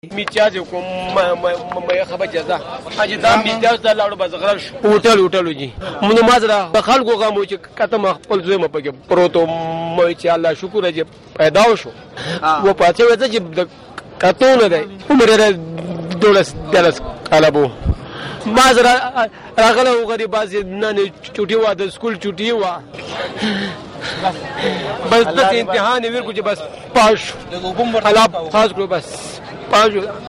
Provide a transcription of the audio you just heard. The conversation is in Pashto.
میتیاز کوم ما خبر جزا اجي دا میتیاز د لاړو بزغرل هوټل جی مونږ مازره د خلکو غمو چې کته ما خپل زوی مپګه پروتو مې چې الله شکر دې پیدا وشو و پاتې وځي چې کته نه دی عمر دولس کالابو مازره راغله غریب باز نه چټي وا د سکول چټي وا بس د امتحان ورکو چې بس پاش حالات خاص کړو بس پاش